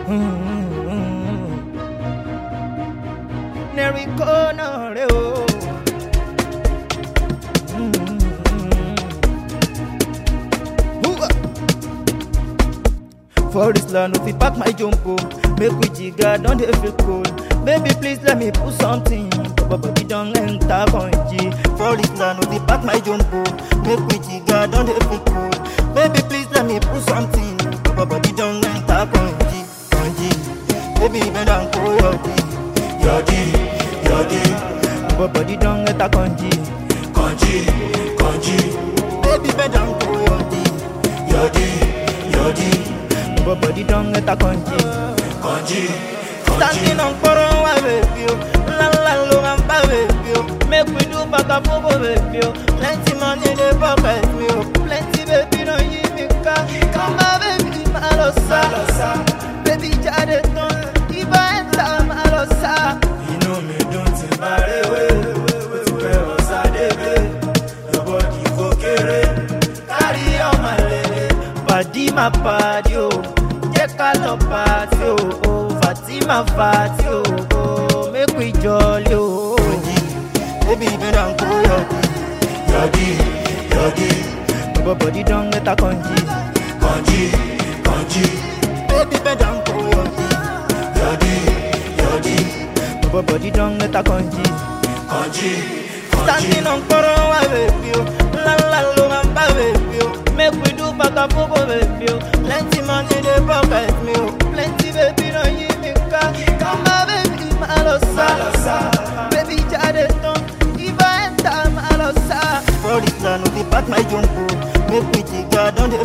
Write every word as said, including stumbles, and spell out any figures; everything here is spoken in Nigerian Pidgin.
Neri corner, oh. For this land, if you pack my jumbo, make we jigga, don't they feel cold? Baby, please let me put something. Baba, you don't enter country. For this land, if you pack my jumbo, make we jigga, don't they feel cold? Baby, please let me put something. Baba, you don't enter country. Country, baby, bend down, go yodi, yodi, yodi. Baba, you don't enter country. Country, country, baby, bend down, go yodi, yodi, yodi. Body don't get a conji, conji, standing on Coron, baby, la la lo and baby, make we do back up over baby, plenty money in the pocket, plenty baby, no you me come my baby, malosa, baby, jade don't, if I enter malosa, you know me don't embarrass way, but where was I, baby, your body go carry on my lady, body my body, oh. Call party, oh, oh, Fatima party, oh, oh, make we jolly, oh, baby, bend down, go yodi, yodi, yodi. Baba, body don't get a conji, conji, conji. Baby, bend down, go yodi, yodi, yodi. Baba, body don't get a conji, conji, conji. Standing on Coron, baby, la la lo and baby, make we do back up over baby, plenty money in the pocket, me, plenty baby, no you me come my baby, malosa, baby, jade don't, if I enter malosa. For this land, we pack my jumbo, make we jigga, don't